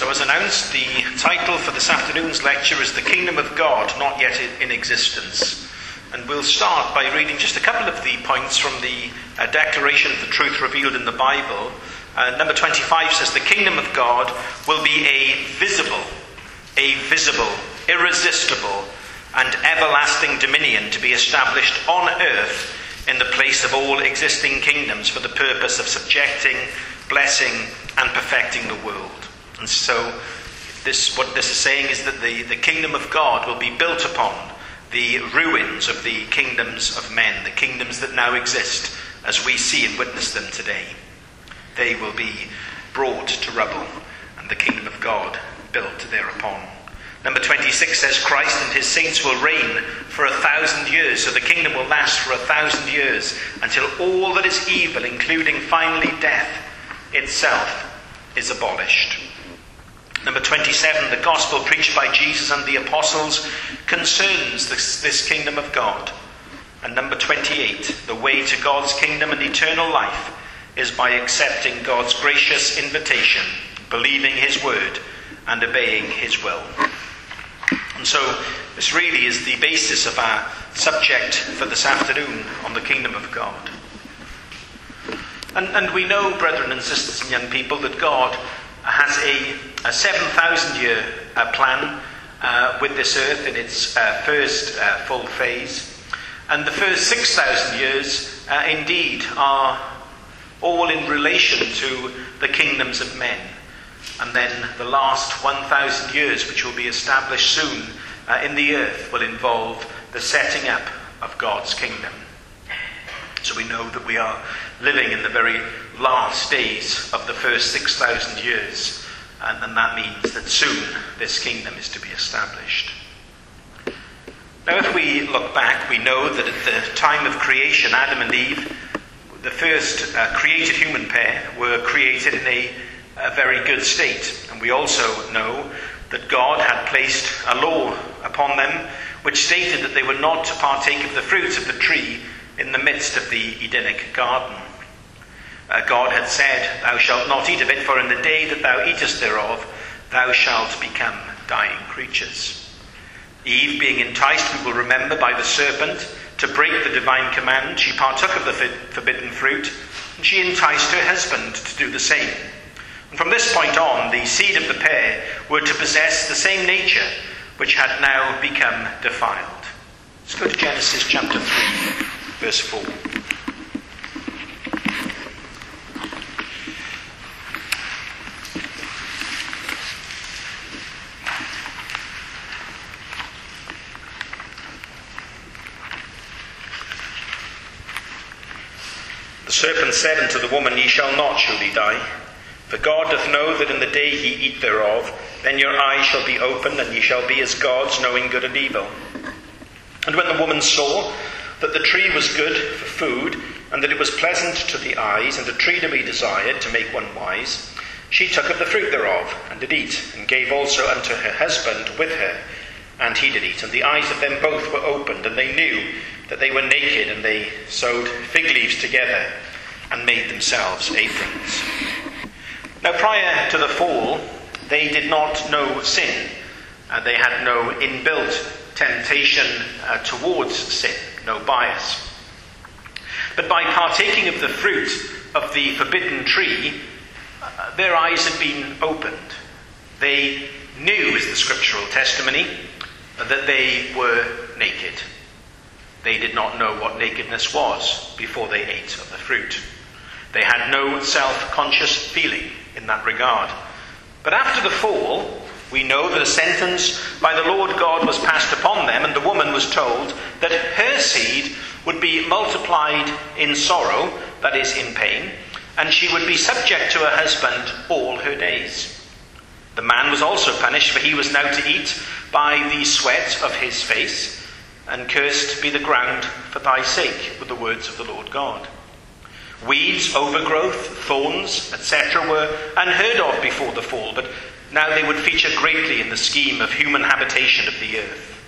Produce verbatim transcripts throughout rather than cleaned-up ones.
So as announced, the title for this afternoon's lecture is The Kingdom of God, Not Yet in Existence. And we'll start by reading just a couple of the points from the uh, Declaration of the Truth Revealed in the Bible. Uh, number twenty-five says, the kingdom of God will be a visible, a visible, irresistible, and everlasting dominion to be established on earth in the place of all existing kingdoms for the purpose of subjecting, blessing, and perfecting the world. And so this, what this is saying is that the, the kingdom of God will be built upon the ruins of the kingdoms of men, the kingdoms that now exist as we see and witness them today. They will be brought to rubble, and the kingdom of God built thereupon. Number twenty-six says, Christ and his saints will reign for a thousand years. So the kingdom will last for a thousand years until all that is evil, including finally death itself, is abolished. Number twenty-seven, the gospel preached by Jesus and the apostles concerns this, this kingdom of God. And number twenty-eight, the way to God's kingdom and eternal life is by accepting God's gracious invitation, believing his word, and obeying his will. And so this really is the basis of our subject for this afternoon on the kingdom of God. And, and we know, brethren and sisters and young people, that God has a, a seven thousand year uh, plan uh, with this earth in its uh, first uh, full phase. And the first six thousand years uh, indeed are all in relation to the kingdoms of men. And then the last one thousand years, which will be established soon uh, in the earth, will involve the setting up of God's kingdom. So we know that we are living in the very last days of the first six thousand years, and, and that means that soon this kingdom is to be established. Now, if we look back, we know that at the time of creation, Adam and Eve, the first uh, created human pair, were created in a, a very good state. And we also know that God had placed a law upon them which stated that they were not to partake of the fruit of the tree in the midst of the Edenic garden. Uh, God had said, thou shalt not eat of it, for in the day that thou eatest thereof, thou shalt become dying creatures. Eve, being enticed, we will remember, by the serpent to break the divine command, she partook of the forbidden fruit, and she enticed her husband to do the same. And from this point on, the seed of the pair were to possess the same nature which had now become defiled. Let's go to Genesis chapter three, verse four. The serpent said unto the woman, Ye shall not surely die. For God doth know that in the day ye eat thereof, then your eyes shall be opened, and ye shall be as gods, knowing good and evil. And when the woman saw that the tree was good for food, and that it was pleasant to the eyes, and a tree to be desired, to make one wise, she took of the fruit thereof, and did eat, and gave also unto her husband with her, and he did eat. And the eyes of them both were opened, and they knew that they were naked, and they sewed fig leaves together, and made themselves aprons. Now, prior to the fall, they did not know sin. Uh, they had no inbuilt temptation uh, towards sin, no bias. But by partaking of the fruit of the forbidden tree, uh, their eyes had been opened. They knew, as the scriptural testimony, uh, that they were naked. They did not know what nakedness was before they ate of the fruit. They had no self-conscious feeling in that regard. But after the fall, we know that a sentence by the Lord God was passed upon them, and the woman was told that her seed would be multiplied in sorrow, that is, in pain, and she would be subject to her husband all her days. The man was also punished, for he was now to eat by the sweat of his face, and cursed be the ground for thy sake, were the words of the Lord God. Weeds, overgrowth, thorns, et cetera were unheard of before the fall, but now they would feature greatly in the scheme of human habitation of the earth.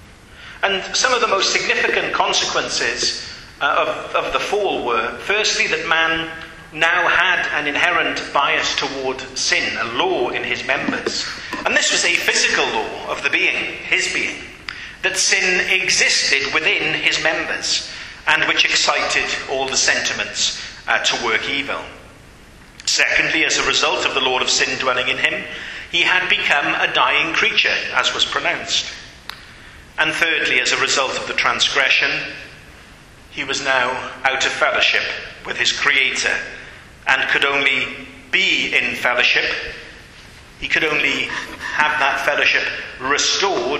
And some of the most significant consequences uh, of, of the fall were, firstly, that man now had an inherent bias toward sin, a law in his members. And this was a physical law of the being, his being, that sin existed within his members and which excited all the sentiments uh, to work evil. Secondly, as a result of the law of sin dwelling in him, he had become a dying creature, as was pronounced. And thirdly, as a result of the transgression, he was now out of fellowship with his Creator and could only be in fellowship. He could only have that fellowship restored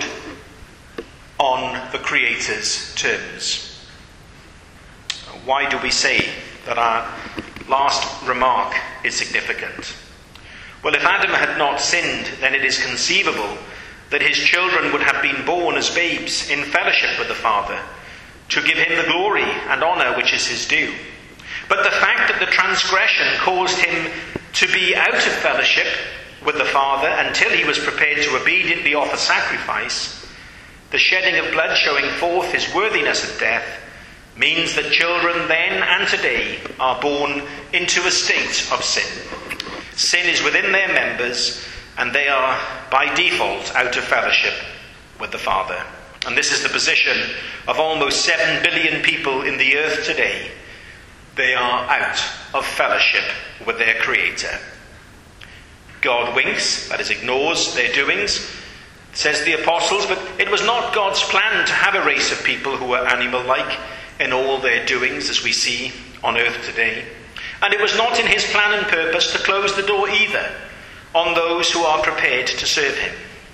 on the Creator's terms. Why do we say that our last remark is significant? Well, if Adam had not sinned, then it is conceivable that his children would have been born as babes in fellowship with the Father, to give him the glory and honour which is his due. But the fact that the transgression caused him to be out of fellowship with the Father until he was prepared to obediently offer sacrifice, the shedding of blood showing forth his worthiness of death, means that children then and today are born into a state of sin. Sin is within their members, and they are by default out of fellowship with the Father. And this is the position of almost seven billion people in the earth today. They are out of fellowship with their Creator. God winks, that is, ignores their doings, says the apostles, but it was not God's plan to have a race of people who were animal-like in all their doings, as we see on earth today. And it was not in his plan and purpose to close the door either on those who are prepared to serve him.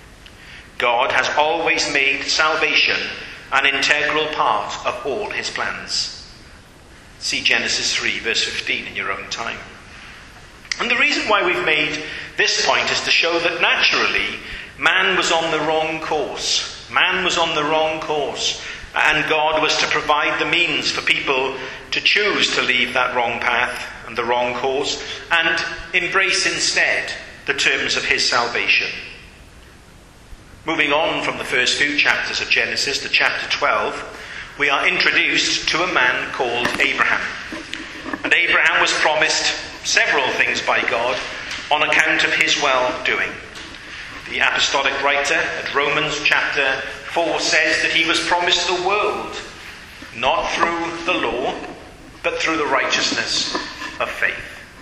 God has always made salvation an integral part of all his plans. See Genesis three, verse fifteen in your own time. And the reason why we've made this point is to show that naturally man was on the wrong course. Man was on the wrong course. And God was to provide the means for people to choose to leave that wrong path and the wrong course and embrace instead the terms of his salvation. Moving on from the first few chapters of Genesis to chapter twelve, we are introduced to a man called Abraham. And Abraham was promised several things by God on account of his well-doing. The apostolic writer at Romans chapter four says that he was promised the world, not through the law, but through the righteousness of faith.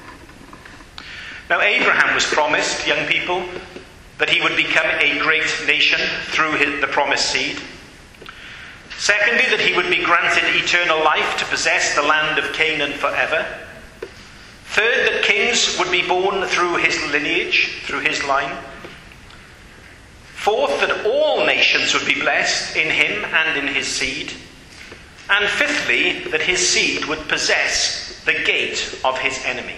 Now, Abraham was promised, young people, that he would become a great nation through his, the promised seed. Secondly, that he would be granted eternal life to possess the land of Canaan forever. Third, that kings would be born through his lineage, through his line. Fourth, that all nations would be blessed in him and in his seed. And fifthly, that his seed would possess the gate of his enemy.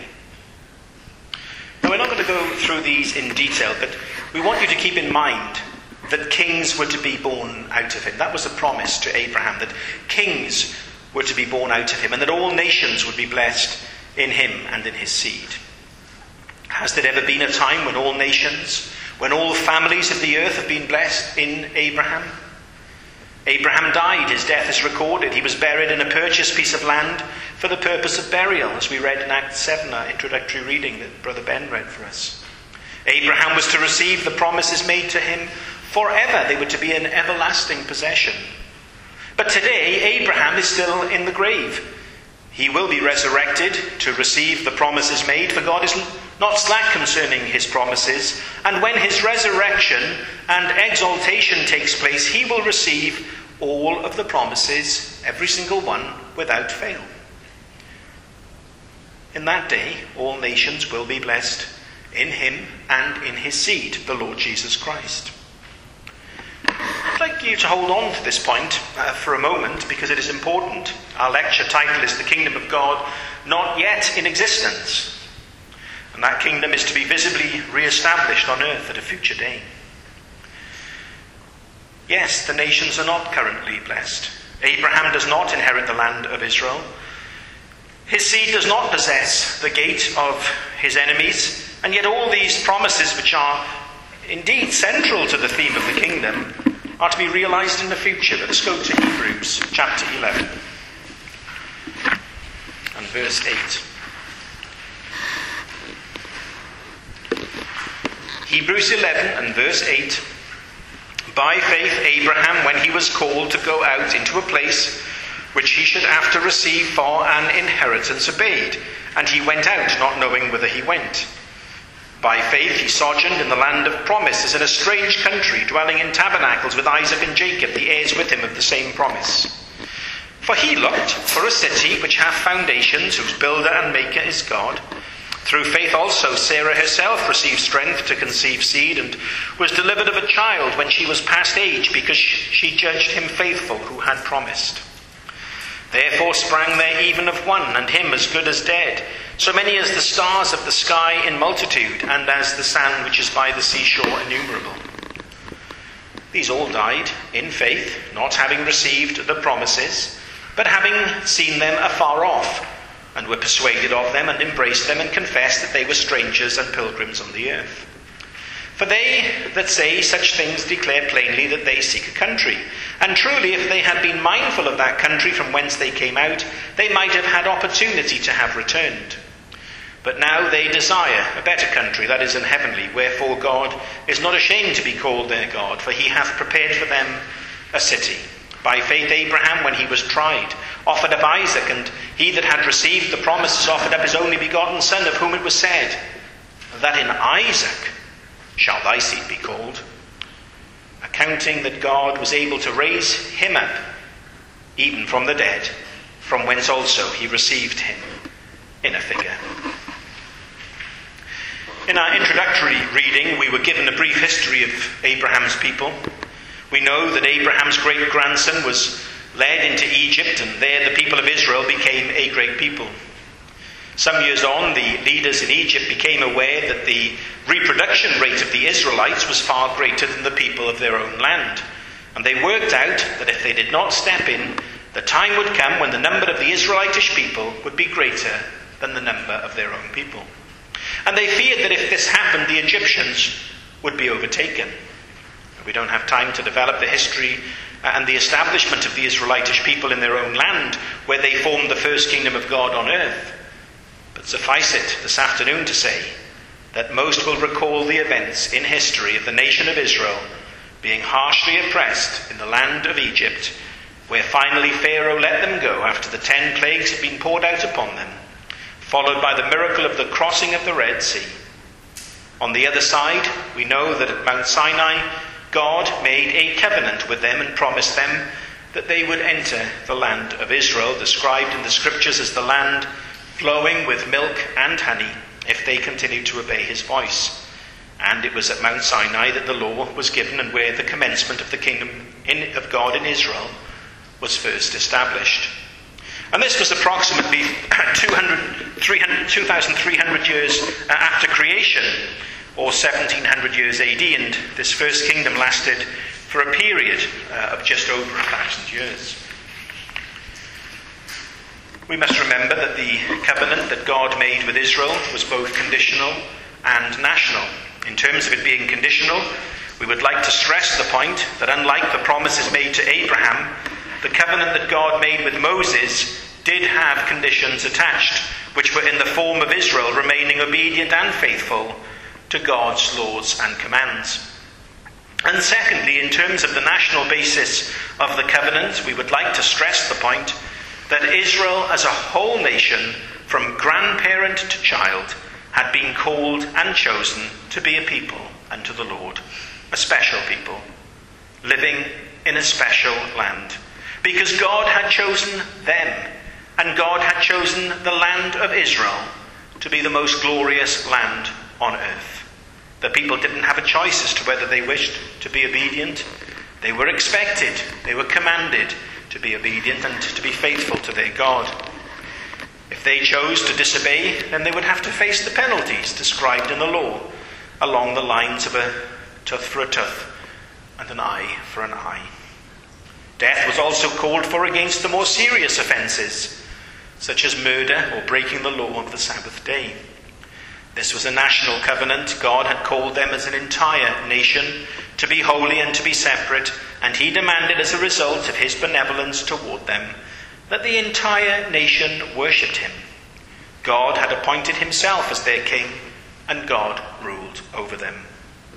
Now, we're not going to go through these in detail, but we want you to keep in mind that kings were to be born out of him. That was a promise to Abraham, that kings were to be born out of him, and that all nations would be blessed in him and in his seed. Has there ever been a time when all nations, when all families of the earth have been blessed in Abraham? Abraham died, his death is recorded. He was buried in a purchased piece of land for the purpose of burial, as we read in Acts seven, our introductory reading that Brother Ben read for us. Abraham was to receive the promises made to him forever. They were to be an everlasting possession. But today, Abraham is still in the grave. He will be resurrected to receive the promises made, for God is not slack concerning his promises. And when his resurrection and exaltation takes place, he will receive all of the promises, every single one, without fail. In that day, all nations will be blessed in him and in his seed, the Lord Jesus Christ. I'd like you to hold on to this point uh, for a moment, because it is important. Our lecture title is The Kingdom of God Not Yet in Existence. And that kingdom is to be visibly re-established on earth at a future day. Yes, the nations are not currently blessed. Abraham does not inherit the land of Israel. His seed does not possess the gate of his enemies. And yet all these promises, which are indeed central to the theme of the kingdom, are to be realized in the future. Let us go to Hebrews chapter eleven and verse eight. Hebrews eleven and verse eight. By faith Abraham, when he was called to go out into a place which he should after receive for an inheritance, obeyed, and he went out, not knowing whither he went. By faith he sojourned in the land of promise, as in a strange country, dwelling in tabernacles with Isaac and Jacob, the heirs with him of the same promise. For he looked for a city which hath foundations, whose builder and maker is God. Through faith also Sarah herself received strength to conceive seed, and was delivered of a child when she was past age, because she judged him faithful who had promised. Therefore sprang there even of one, and him as good as dead, so many as the stars of the sky in multitude, and as the sand which is by the seashore innumerable. These all died in faith, not having received the promises, but having seen them afar off, and were persuaded of them, and embraced them, and confessed that they were strangers and pilgrims on the earth. For they that say such things declare plainly that they seek a country. And truly, if they had been mindful of that country from whence they came out, they might have had opportunity to have returned. But now they desire a better country, that is, an heavenly, wherefore God is not ashamed to be called their God, for he hath prepared for them a city. By faith Abraham, when he was tried, offered up Isaac, and he that had received the promises offered up his only begotten son, of whom it was said, that in Isaac shall thy seed be called, accounting that God was able to raise him up, even from the dead, from whence also he received him in a figure. In our introductory reading, we were given a brief history of Abraham's people. We know that Abraham's great-grandson was led into Egypt, and there the people of Israel became a great people. Some years on, the leaders in Egypt became aware that the reproduction rate of the Israelites was far greater than the people of their own land. And they worked out that if they did not step in, the time would come when the number of the Israelitish people would be greater than the number of their own people. And they feared that if this happened, the Egyptians would be overtaken. We don't have time to develop the history and the establishment of the Israelitish people in their own land, where they formed the first kingdom of God on earth. But suffice it this afternoon to say that most will recall the events in history of the nation of Israel being harshly oppressed in the land of Egypt, where finally Pharaoh let them go after the ten plagues had been poured out upon them, followed by the miracle of the crossing of the Red Sea. On the other side, we know that at Mount Sinai, God made a covenant with them and promised them that they would enter the land of Israel, described in the scriptures as the land flowing with milk and honey, if they continued to obey his voice. And it was at Mount Sinai that the law was given, and where the commencement of the kingdom in, of God in Israel was first established. And this was approximately two thousand three hundred years after creation, or seventeen hundred years A D, and this first kingdom lasted for a period uh, of just over a thousand years. We must remember that the covenant that God made with Israel was both conditional and national. In terms of it being conditional, we would like to stress the point that unlike the promises made to Abraham, the covenant that God made with Moses did have conditions attached, which were in the form of Israel remaining obedient and faithful to God's laws and commands. And secondly, in terms of the national basis of the covenant, we would like to stress the point that Israel as a whole nation, from grandparent to child, had been called and chosen to be a people unto the Lord, a special people, living in a special land. Because God had chosen them, and God had chosen the land of Israel to be the most glorious land on earth. The people didn't have a choice as to whether they wished to be obedient. They were expected, they were commanded to be obedient and to be faithful to their God. If they chose to disobey, then they would have to face the penalties described in the law, along the lines of a tooth for a tooth and an eye for an eye. Death was also called for against the more serious offences, such as murder or breaking the law of the Sabbath day. This was a national covenant. God had called them as an entire nation to be holy and to be separate, and he demanded as a result of his benevolence toward them that the entire nation worshipped him. God had appointed himself as their king, and God ruled over them.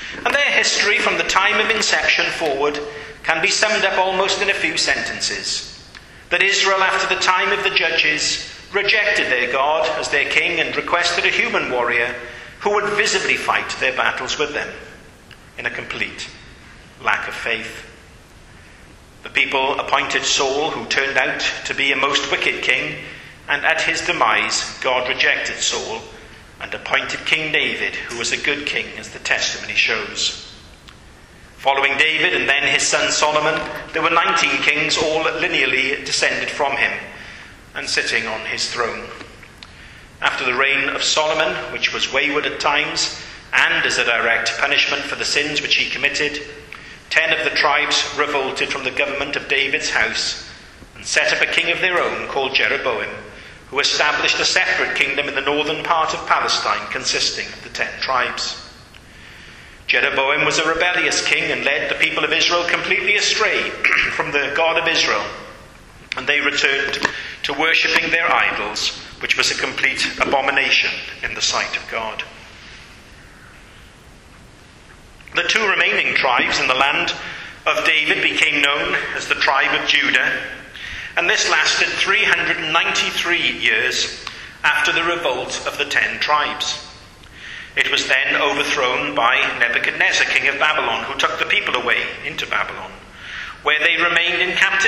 And their history from the time of inception forward can be summed up almost in a few sentences. That Israel, after the time of the judges, rejected their God as their king and requested a human warrior who would visibly fight their battles with them, in a complete lack of faith. The people appointed Saul, who turned out to be a most wicked king, and at his demise God rejected Saul and appointed King David, who was a good king, as the testimony shows. Following David and then his son Solomon, there were nineteen kings, all lineally descended from him, and sitting on his throne. After the reign of Solomon, which was wayward at times, and as a direct punishment for the sins which he committed, ten of the tribes revolted from the government of David's house and set up a king of their own called Jeroboam, who established a separate kingdom in the northern part of Palestine consisting of the ten tribes. Jeroboam was a rebellious king and led the people of Israel completely astray from the God of Israel, and they returned to worshipping their idols, which was a complete abomination in the sight of God. The two remaining tribes in the land of David became known as the tribe of Judah, and this lasted three hundred ninety-three years after the revolt of the ten tribes. It was then overthrown by Nebuchadnezzar, king of Babylon, who took the people away into Babylon, where they remained in captivity